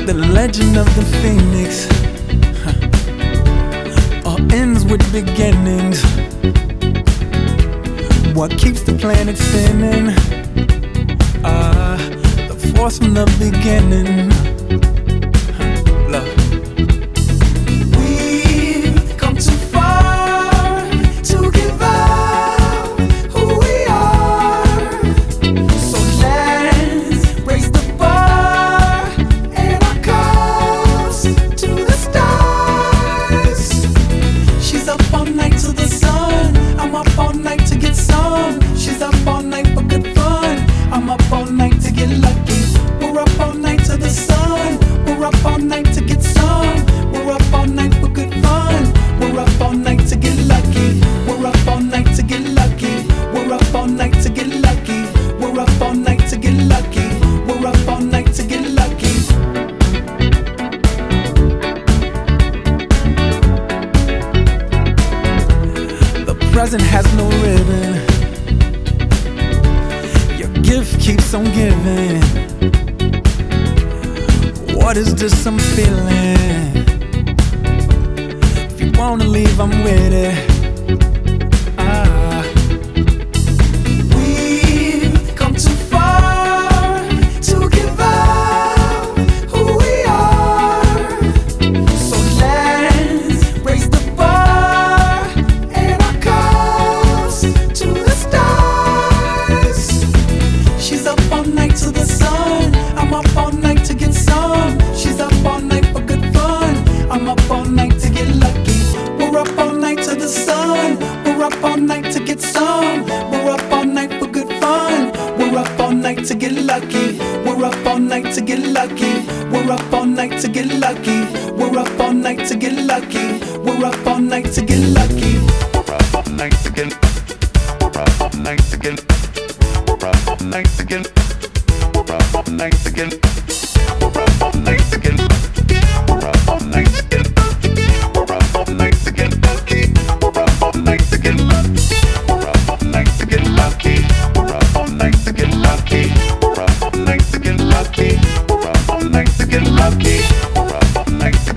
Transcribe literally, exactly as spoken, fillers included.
The legend of the phoenix, huh, all ends with beginnings. What keeps the planet spinning? Ah, uh, the force from the beginning. Huh, love. We've come too far to give up who we are. So let's raise the bar and our cups to the stars. She's up all night to the sun. I'm up all night to get some. She's up all night for good fun. I'm up all night to get lucky. We're up all night to the sun. We're up all night to get some. We're up all night for good fun. We're up all night to get lucky. We're up all night to get lucky. We're up all night to get lucky. We're up all night to get lucky. We're up all night to get lucky. The present has no ribbon. Your gift keeps on giving. What is this I'm feeling? If you wanna leave, I'm with it. Ah. We've come too far to give up who we are. So let's raise the bar and our cups to the stars. She's up all night to the sun. I'm up all night to get some. She's up all night for good fun. I'm up all night to get lucky. We're up all night to the sun. We're up all night to get some. We're up all night for good fun. We're up all night to get lucky. We're up all night to get lucky. We're up all night to get lucky. We're up all night to get lucky. We're up all night to get lucky. We're up all night to get. We're up all night to get. We're up all night to get. We're up all night to get. We're up all night to get. We're up all night to get. We're up all night to get lucky. We're up all night to get lucky. We're up all night to get lucky. We're up all night to get lucky. We're up all night to get lucky. We're up all night to get lucky. We're up all night to